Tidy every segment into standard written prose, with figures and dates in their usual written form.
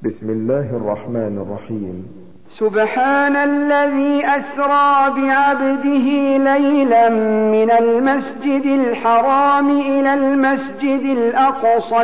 بسم الله الرحمن الرحيم. سبحان الذي أسرى بعبده ليلا من المسجد الحرام إلى المسجد الأقصى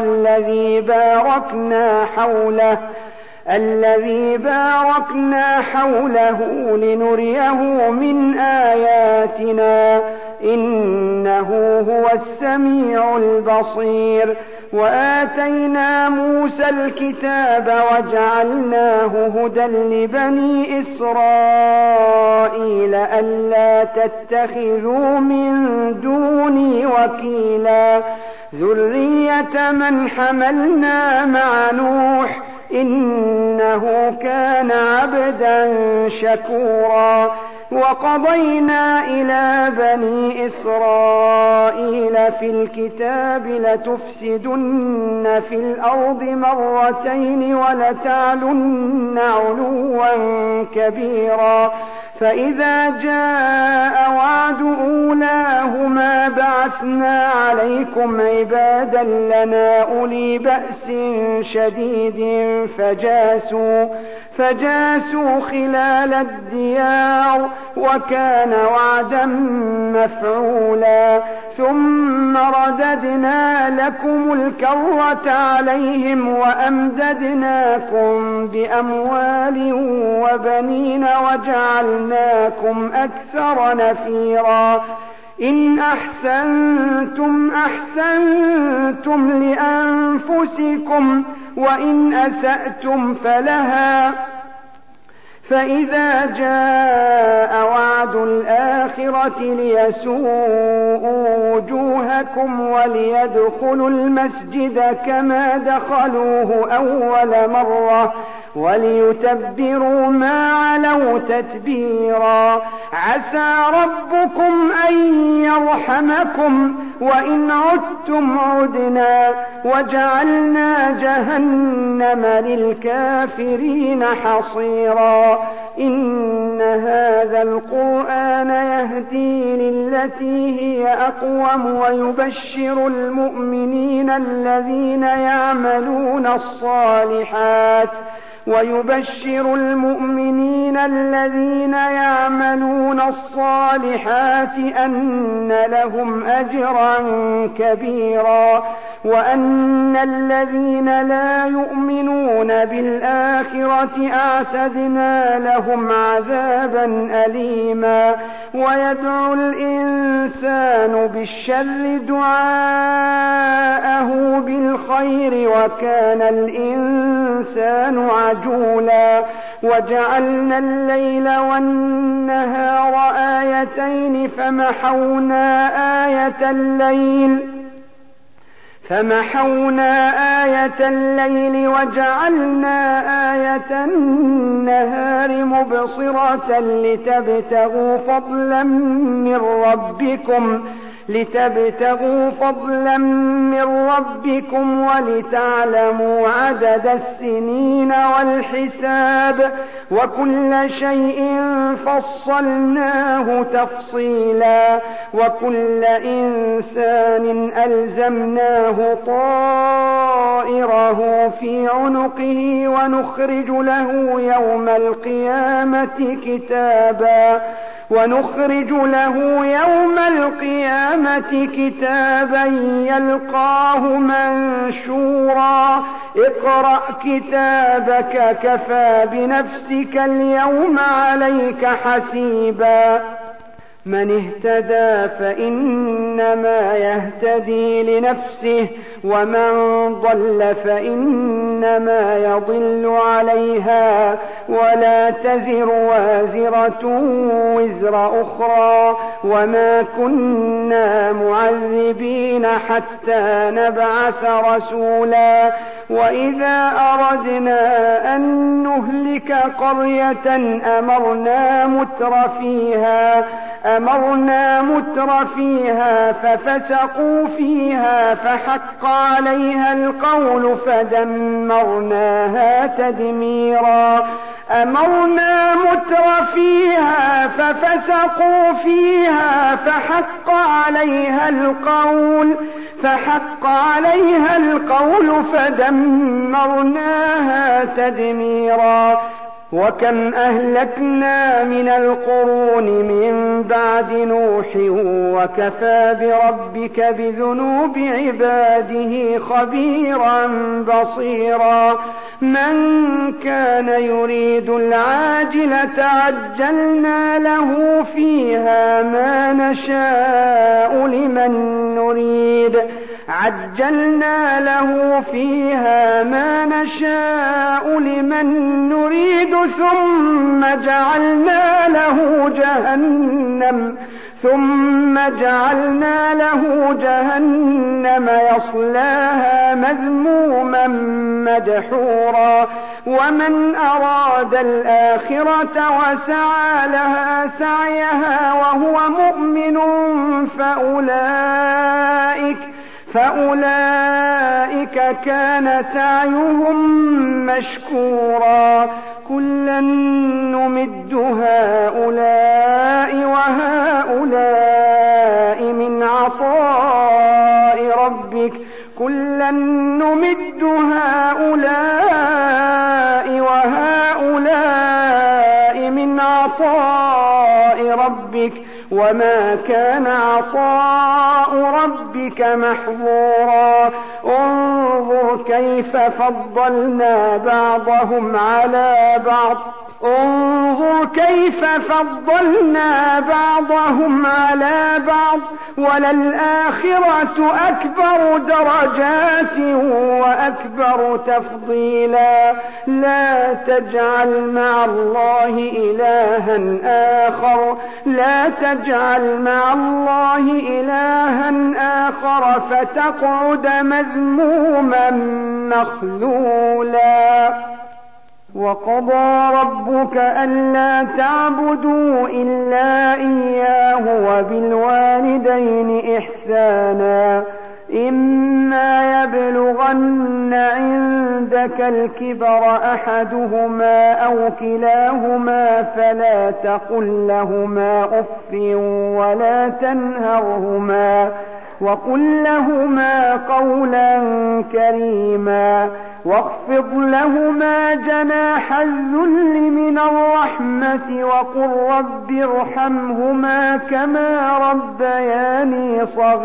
الذي باركنا حوله لنريه من آياتنا إنه هو السميع البصير. وآتينا موسى الكتاب وجعلناه هدى لبني إسرائيل ألا تتخذوا من دوني وكيلا ذرية من حملنا مع نوح إنه كان عبدا شكورا. وقضينا إلى بني إسرائيل في الكتاب لتفسدن في الأرض مرتين ولتعلن علوا كبيرا. فإذا جاء وعد أولاهما بعثنا عليكم عبادا لنا أولي بأس شديد فجاسوا خلال الديار وكان وعدا مفعولا. ثم رددنا لكم الكرة عليهم وأمددناكم بأموال وبنين وجعلناكم أكثر نفيرا. إن أحسنتم أحسنتم لأنفسكم وإن أسأتم فلها. فإذا جاء وعد الآخرة ليسوءوا وجوهكم وليدخلوا المسجد كما دخلوه أول مرة وليتبروا ما علوا تتبيرا. عسى ربكم أن يرحمكم وإن عدتم عدنا وجعلنا جهنم للكافرين حصيرا. إن هذا القرآن يهدي للتي هي أقوم ويبشر المؤمنين الذين يعملون الصالحات أن لهم أجرا كبيرا. وأن الذين لا يؤمنون بالآخرة أعتدنا لهم عذابا أليما. ويدعو الإنسان بالشر دعاءه بالخير وكان الإنسان عجولا. وجعلنا الليل والنهار آيتين فمحونا آية الليل وجعلنا آية النهار مبصرة لتبتغوا فضلا من ربكم ولتعلموا عدد السنين والحساب وكل شيء فصلناه تفصيلا. وكل إنسان ألزمناه طائره في عنقه ونخرج له يوم القيامة كتابا يلقاه منشورا. اقرأ كتابك كفى بنفسك اليوم عليك حسيبا. من اهتدى فإنما يهتدي لنفسه ومن ضل فإنما يضل عليها ولا تزر وازرة وزر أخرى وما كنا معذبين حتى نبعث رسولا. وإذا أردنا أن نهلك قرية أمرنا متر فيها ففسقوا فيها فحق عليها القول فدمرناها تدميرا. أمرنا متر فيها ففسقوا فيها فحق عليها القول فدمرناها تدميرا وكم أهلكنا من القرون من بعد نوح وكفى بربك بذنوب عباده خبيرا بصيرا من كان يريد العاجلة عجلنا له فيها ما نشاء لمن نريد ثم جعلنا له جهنم يصلاها مذموما مدحورا ومن أراد الآخرة وسعى لها سعيها وهو مؤمن فأولئك كان سعيهم مشكورا كلا نمد هؤلاء وهؤلاء من عطاء ربك وما كان عطاء ربك محظورا انظر كيف فضلنا بعضهم على بعض وللآخرة أكبر درجات وأكبر تفضيلا لا تجعل مع الله إلها آخر فتقعد مذموما مخذولا وقضى ربك ألا تعبدوا إلا إياه وبالوالدين إحسانا إما يبلغن عندك الكبر أحدهما أو كلاهما فلا تقل لهما أف ولا تنهرهما وقل لهما قولا كريما واخفض لهما جناح الذل من الرحمة وقل رب ارحمهما كما ربياني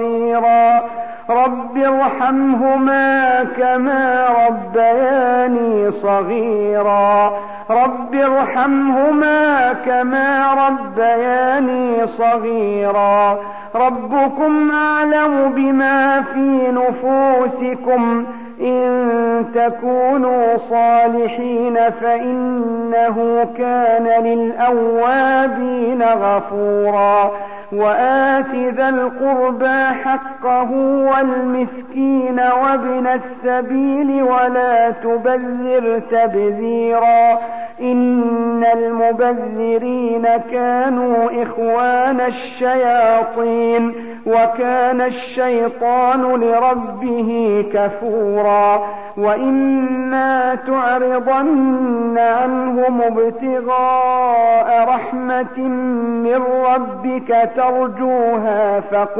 صغيرا ربكم أعلم بما في نفوسكم إن تكونوا صالحين فإنه كان للأوابين غفورا وآت ذا القربى حقه والمسكين وابن السبيل ولا تبذر تبذيرا إن المبذرين كانوا إخوان الشياطين وكان الشيطان لربه كفورا وإما تعرضن عنهم ابتغاء رحمة من ربك ترجوها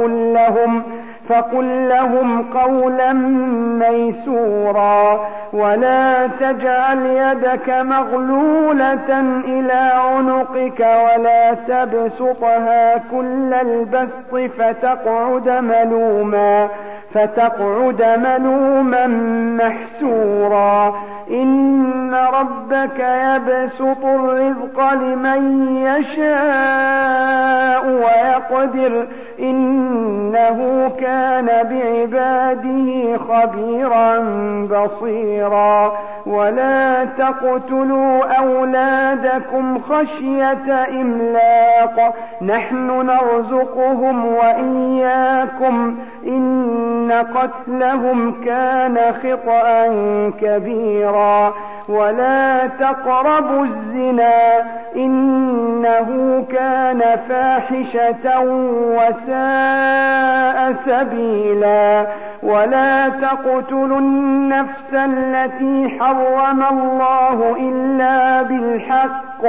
فقل لهم قولا ميسورا ولا تجعل يدك مغلولة إلى عنقك ولا تبسطها كل البسط فتقعد ملوما محسورا إن ربك يبسط الرزق لمن يشاء ويقدر إنه كان بعباده خبيرا بصيرا ولا تقتلوا أولادكم خشية إملاق نحن نرزقهم وإياكم إن قتلهم كان خطأ كبيرا ولا تقربوا الزنا إنه كان فاحشة وساء سبيلا ولا تقتلوا النفس التي حرم الله إلا بالحق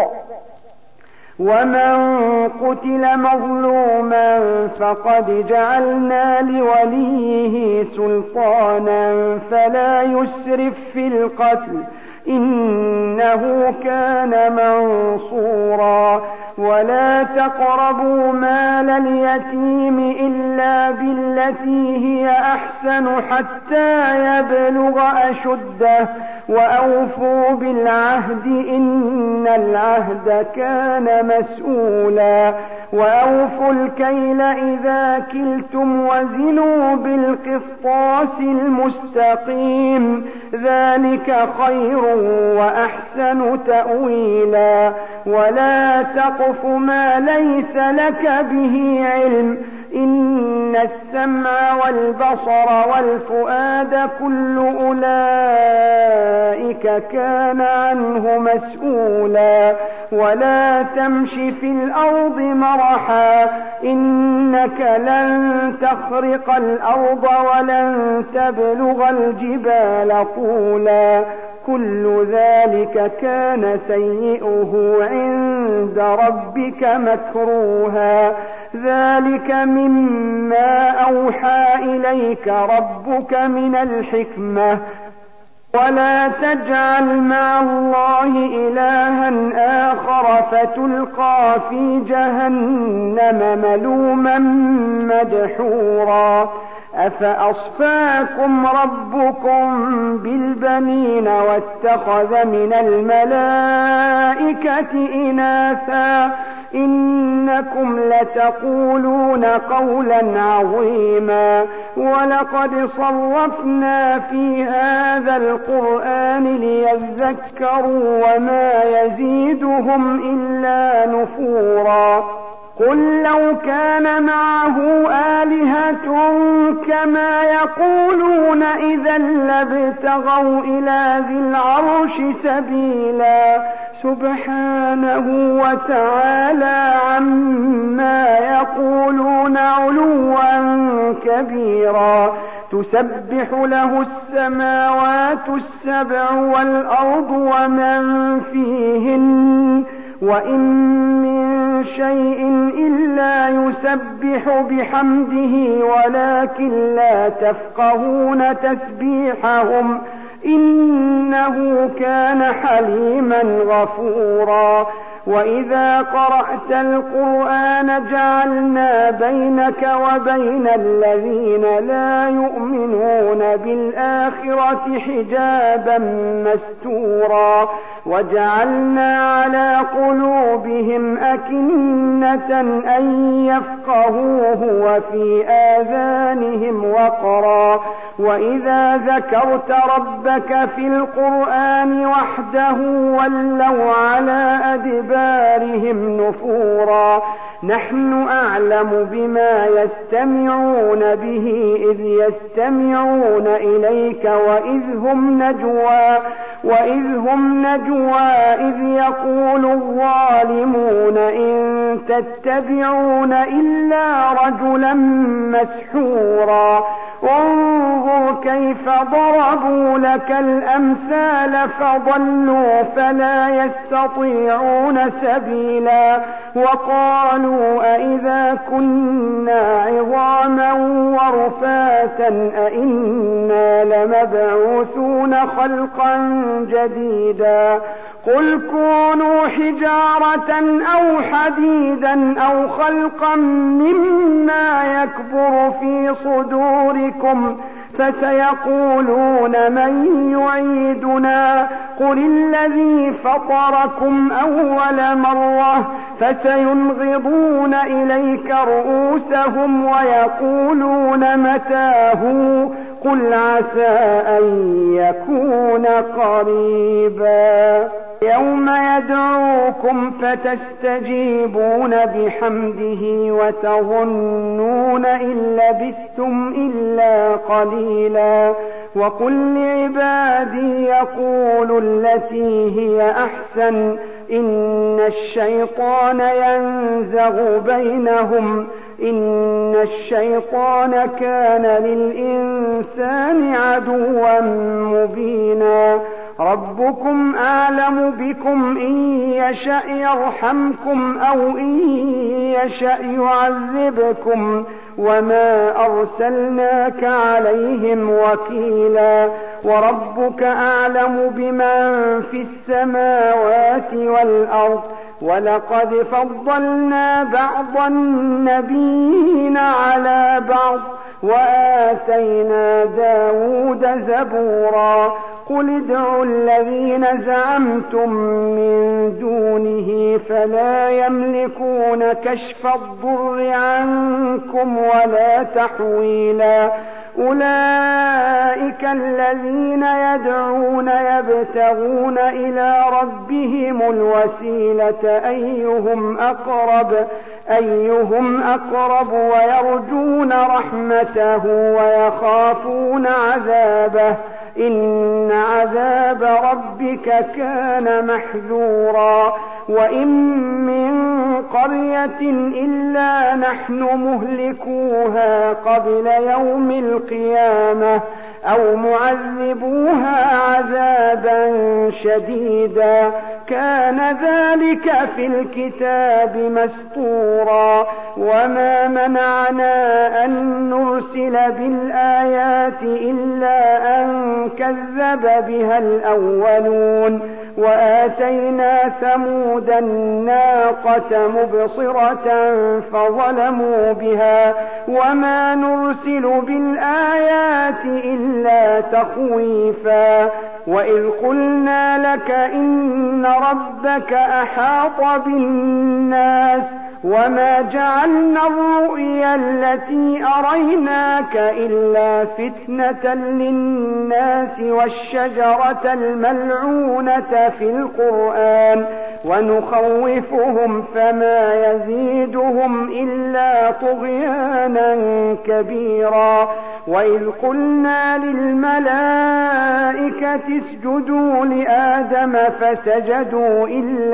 ومن قتل مظلوما فقد جعلنا لوليه سلطانا فلا يسرف في القتل إنه كان منصورا ولا تقربوا مال اليتيم إلا بالتي هي أحسن حتى يبلغ أشده وأوفوا بالعهد إن العهد كان مسؤولا وأوفوا الكيل إذا كلتم وزنوا بالقسطاس المستقيم ذلك خير وأحسن تأويلا ولا تقف ما ليس لك به علم إن السمع والبصر والفؤاد كل أولئك كان عنه مسؤولا ولا تمش في الأرض مرحا إنك لن تخرق الأرض ولن تبلغ الجبال طولا كل ذلك كان سيئه عند ربك مكروها ذلك مما أوحى إليك ربك من الحكمة ولا تجعل مع الله إلها آخر فتلقى في جهنم ملوما مدحورا أفأصفاكم ربكم بالبنين واتخذ من الملائكة إناثا إنكم لتقولون قولا عظيما ولقد صرفنا في هذا القرآن ليذكروا وما يزيدهم إلا نفورا قل لو كان معه آلهة كما يقولون إذا لابتغوا إلى ذي العرش سبيلا سبحانه وتعالى عما يقولون علوا كبيرا تسبح له السماوات السبع والأرض ومن فيهن وإن من شيء إلا يسبح بحمده ولكن لا تفقهون تسبيحهم إنه كان حليما غفورا وإذا قرأت القرآن جعلنا بينك وبين الذين لا يؤمنون بالآخرة حجابا مستورا وجعلنا على قلوبهم أكنة أن يفقهوه وفي آذانهم وقرا وإذا ذكرت ربك في القرآن وحده ولوا على أدبارهم نفورا نحن أعلم بما يستمعون به إذ يستمعون إليك وإذ هم نجوى إذ يقول الظالمون إن تتبعون إلا رجلا مسحورا انظر كيف ضربوا لك الأمثال فضلوا فلا يستطيعون سبيلا وقالوا أئذا كنا عظاما ورفاتا أئنا لمبعوثون خلقا جديدا قل كونوا حجارة أو حديدا أو خلقا مما يكبر في صدوركم فسيقولون من يعيدنا قل الذي فطركم أول مرة فسينغضون إليك رؤوسهم ويقولون متاه قل عسى أن يكون قريبا يوم يدعوكم فتستجيبون بحمده وتظنون إن لبثتم إلا قليلا وقل لعبادي يقولوا التي هي أحسن إن الشيطان ينزغ بينهم إن الشيطان كان للإنسان عدوا مبينا ربكم أعلم بكم إن يشأ يرحمكم أو إن يشأ يعذبكم وما أرسلناك عليهم وكيلا وربك أعلم بمن في السماوات والأرض ولقد فضلنا بعض النبيين على بعض وآتينا داود زبورا قل ادعوا الذين زعمتم من دونه فلا يملكون كشف الضر عنكم ولا تحويلا أولئك الذين يدعون يبتغون إلى ربهم الوسيلة أيهم أقرب ويرجون رحمته ويخافون عذابه إن عذاب ربك كان محذورا وإن من قرية إلا نحن مهلكوها قبل يوم القيامة أو معذبوها عذابا شديدا كان ذلك في الكتاب مسطورا وما منعنا أن نرسل بالآيات إلا أن كذب بها الأولون وآتينا ثمود الناقة مبصرة فظلموا بها وما نرسل بالآيات إلا تخويفا وإذ قلنا لك إن ربك أحاط بالناس وما جعلنا الرؤيا التي أريناك إلا فتنة للناس والشجرة الملعونة في القرآن ونخوفهم فما يزيدهم إلا طغيانا كبيرا وإذ قلنا للملائكة اسجدوا لآدم فسجدوا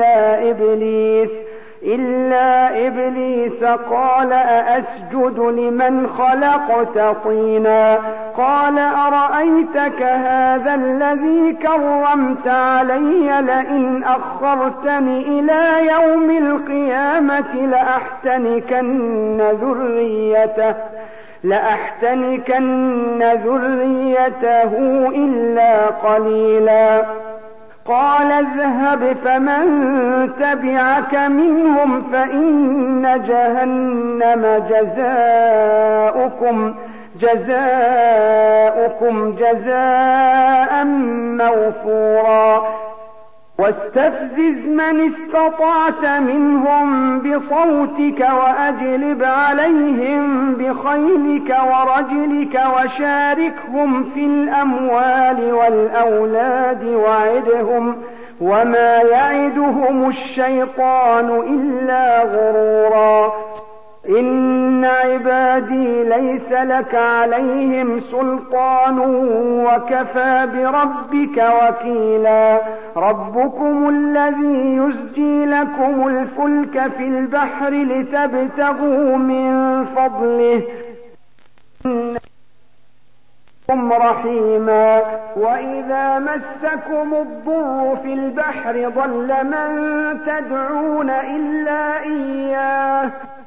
إلا إبليس قال أأسجد لمن خلقت طينا قال أرأيتك هذا الذي كرمت علي لئن أخرتني إلى يوم القيامة لأحتنكن ذريته إلا قليلا قال اذهب فمن تبعك منهم فإن جهنم جزاؤكم جزاء موفورا واستفزز من استطعت منهم بصوتك وأجلب عليهم بخيلك ورجلك وشاركهم في الأموال والأولاد وعدهم وما يعدهم الشيطان إلا غرورا إن عبادي ليس لك عليهم سلطان وكفى بربك وكيلا ربكم الذي يزجي لكم الفلك في البحر لتبتغوا من فضله رحيما وإذا مسكم الضر في البحر ضل من تدعون إلا إياه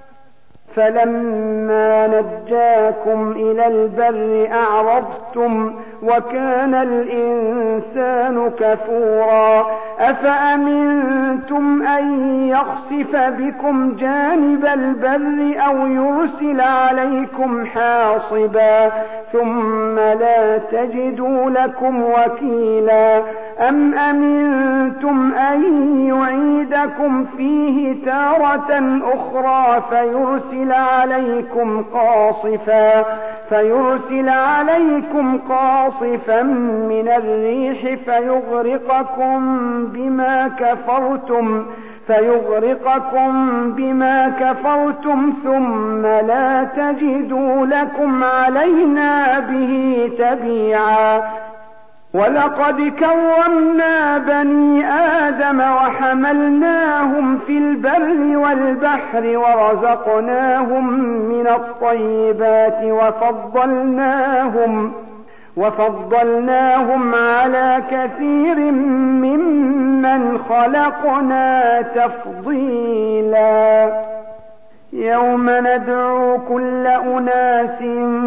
فلما نجاكم إلى البر أعرضتم وكان الإنسان كفورا أفأمنتم أن يخسف بكم جانب البر أو يرسل عليكم حاصبا ثم لا تجدوا لكم وكيلا أم أمنتم أن يعيدكم فيه تارة أخرى فيرسل عليكم قاصفا من الريح فيغرقكم بما كفرتم ثم لا تجدوا لكم علينا به تبيعا ولقد كرمنا بني آدم وحملناهم في البر والبحر ورزقناهم من الطيبات وفضلناهم على كثير ممن خلقنا تفضيلا. يوم ندعو كل أناس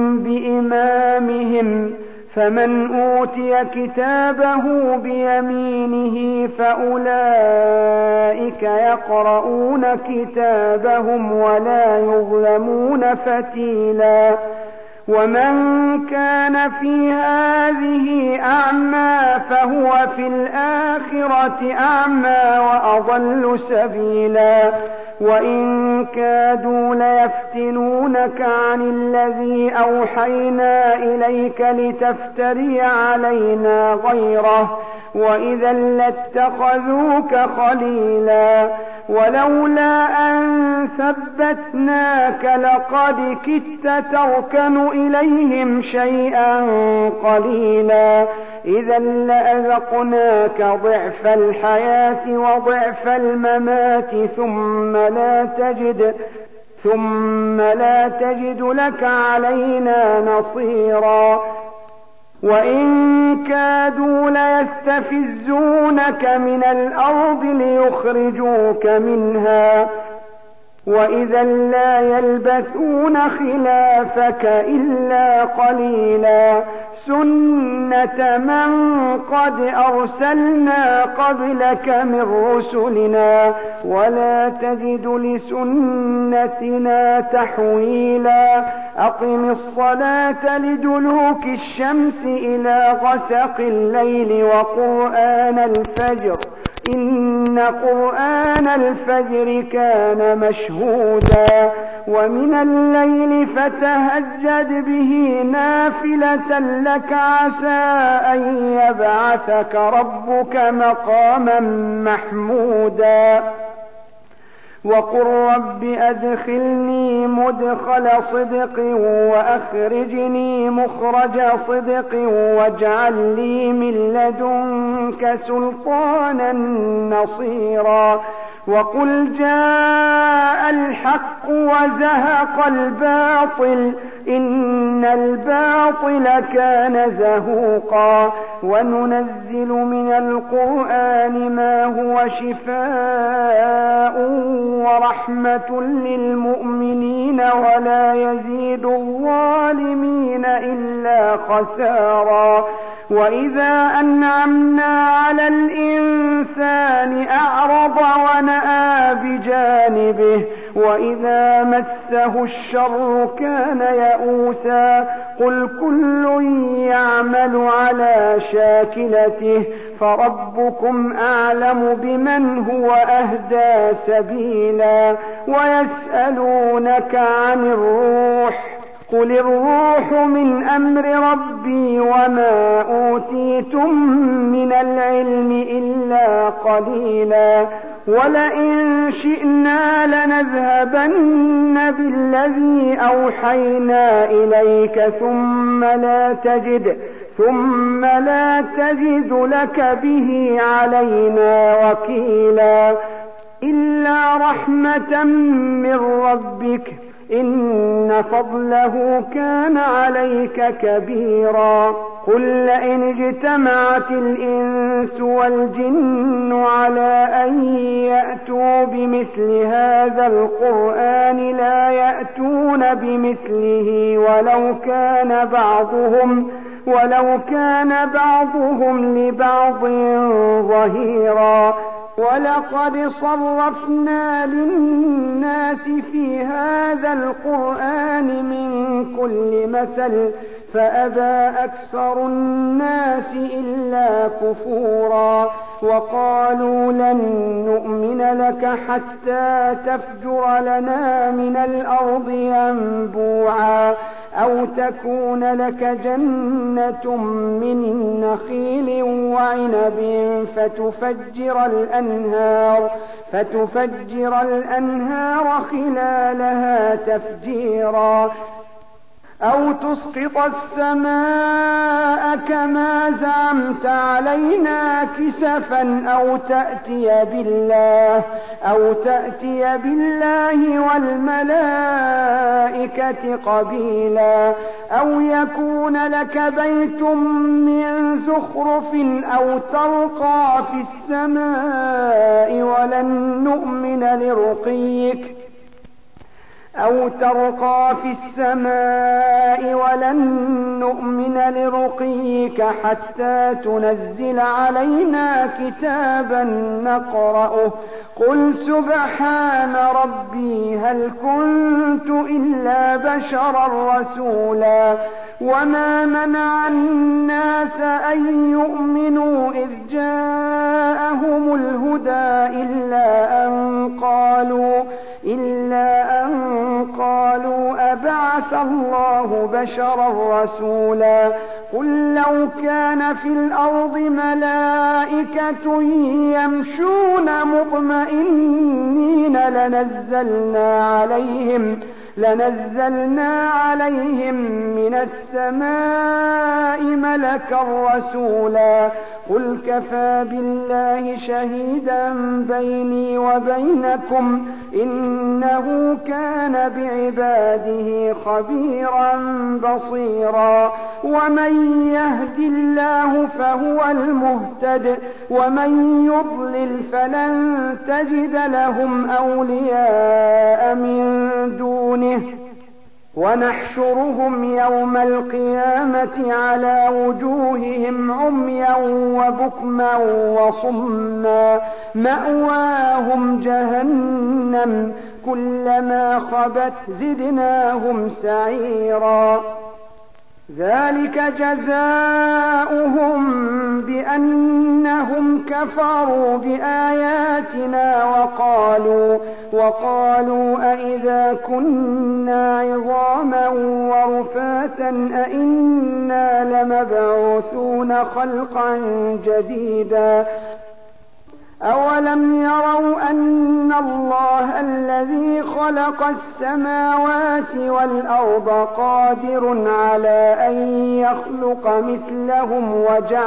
بإمامهم فمن أوتي كتابه بيمينه فأولئك يقرؤون كتابهم ولا يظلمون فتيلا. ومن كان في هذه أعمى فهو في الآخرة أعمى وأضل سبيلا. وإن كادوا ليفتنونك عن الذي أوحينا إليك لتفتري علينا غيره وإذا لاتخذوك خليلا. ولولا أن ثبتناك لقد كدت تركن إليهم شيئا قليلا. إذا لأذقناك ضعف الحياة وضعف الممات ثم لا تجد لك علينا نصيرا. وإن كادوا ليستفزونك من الأرض ليخرجوك منها وإذا لا يلبثون خلافك إلا قليلا. سنة من قد أرسلنا قبلك من رسلنا ولا تجد لسنتنا تحويلا. أقم الصلاة لدلوك الشمس إلى غسق الليل وقرآن الفجر إن قرآن الفجر كان مشهودا. ومن الليل فتهجد به نافلة لك عسى أن يبعثك ربك مقاما محمودا. وقل رب أدخلني مدخل صدق وأخرجني مخرج صدق واجعل لي من لدنك سلطانا نصيرا. وقل جاء الحق وزهق الباطل إن الباطل كان زهوقا. وننزل من القرآن ما هو شفاء ورحمة للمؤمنين ولا يزيد الظالمين إلا خسارا. وإذا أنعمنا على الإنسان أعرض ونأى بجانبه وإذا مسه الشر كان يئوسا. قل كل يعمل على شاكلته فربكم أعلم بمن هو أهدى سبيلا. ويسألونك عن الروح قل الروح من أمر ربي وما أوتيتم من العلم إلا قليلا. ولئن شئنا لنذهبن بالذي أوحينا إليك ثم لا تجد لك به علينا وكيلا. إلا رحمة من ربك إن فضله كان عليك كبيرا. قل لئن اجتمعت الإنس والجن على أن يأتوا بمثل هذا القرآن لا يأتون بمثله ولو كان بعضهم لبعض ظهيرا. ولقد صرفنا للناس في هذا القرآن من كل مثل فأبى أكثر الناس إلا كفورا. وقالوا لن نؤمن لك حتى تفجر لنا من الأرض ينبوعا أو تكون لك جنة من نخيل وعنب فتفجر الأنهار خلالها تفجيرا. أو تسقط السماء كما زعمت علينا كسفا أو تأتي بالله والملائكة قبيلا أو يكون لك بيت من زخرف أو ترقى في السماء ولن نؤمن لرقيك حتى تنزل علينا كتابا نقرأه قل سبحان ربي هل كنت إلا بشرا رسولا وما منع الناس أن يؤمنوا إذ جاءهم الهدى إلا أن قالوا أبعث الله بشرا رسولا قل لو كان في الأرض ملائكة يمشون مطمئنين لنزلنا عليهم من السماء ملكا رسولا قل كفى بالله شهيدا بيني وبينكم إنه كان بعباده خبيرا بصيرا ومن يهد الله فهو المهتد ومن يضلل فلن تجد لهم أولياء من دونه ونحشرهم يوم القيامة على وجوههم عميا وبكما وصما مأواهم جهنم كلما خبت زدناهم سعيرا ذلك جزاؤهم بأنهم كفروا بآياتنا وقالوا أئذا كنا عظاما ورفاتا أئنا لمبعوثون خلقا جديدا أولم يروا أن الله الذي خلق السماوات والأرض قادر على أن يخلق مثلهم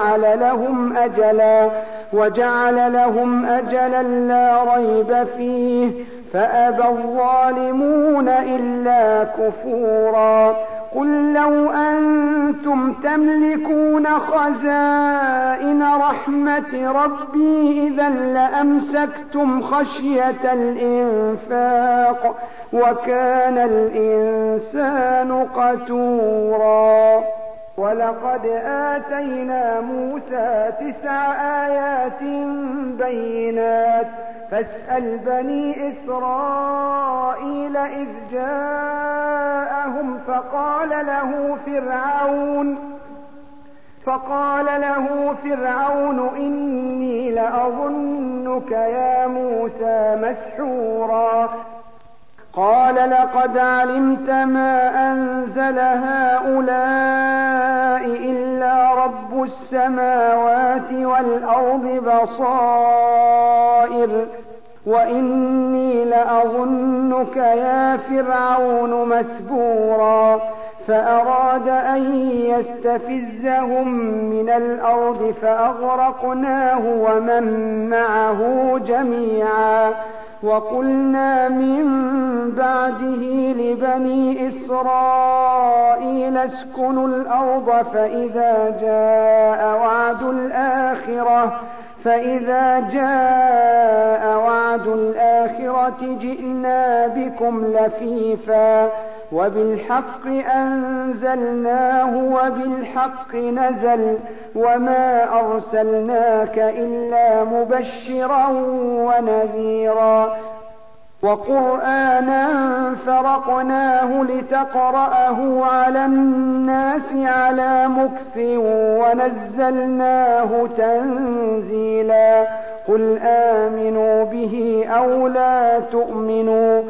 وجعل لهم أجلا لا ريب فيه فأبى الظالمون إلا كفورا قل لو أنتم تملكون خزائن رحمة ربي إذا لأمسكتم خشية الإنفاق وكان الإنسان قتورا ولقد آتينا موسى 9 آيات بينات فاسأل بني إسرائيل إذ جاءهم فقال له فرعون إني لأظنك يا موسى مسحورا قال لقد علمت ما أنزل هؤلاء إلا رب السماوات والأرض بصائر وإني لأظنك يا فرعون مثبورا فأراد أن يستفزهم من الأرض فأغرقناه ومن معه جميعا وقلنا من بعده لبني إسرائيل اسكنوا الأرض فإذا جاء وعد الآخرة جئنا بكم لفيفا وبالحق أنزلناه وبالحق نزل وما أرسلناك إلا مبشرا ونذيرا وقرآنا فرقناه لتقرأه على الناس على مكث ونزلناه تنزيلا قل آمنوا به أو لا تؤمنوا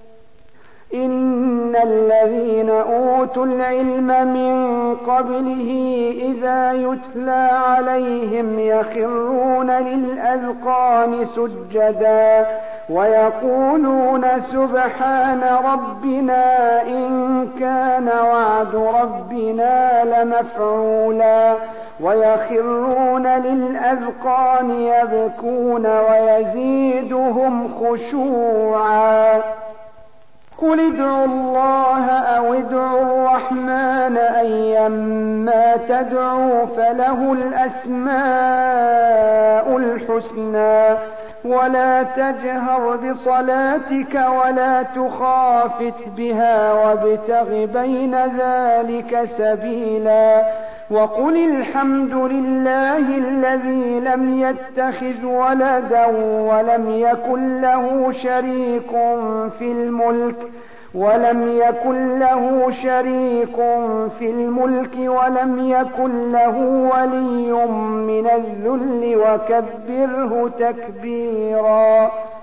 إن الذين أوتوا العلم من قبله إذا يتلى عليهم يخرون للأذقان سجدا ويقولون سبحان ربنا إن كان وعد ربنا لمفعولا ويخرون للأذقان يبكون ويزيدهم خشوعا قل ادعوا الله أو ادعوا الرحمن أيما تدعوا فله الأسماء الحسنى ولا تجهر بصلاتك ولا تخافت بها وابتغ بين ذلك سبيلا وقل الحمد لله الذي لم يتخذ ولدا ولم يكن له شريك في الملك ولم يكن له ولي من الذل وكبره تكبيرا.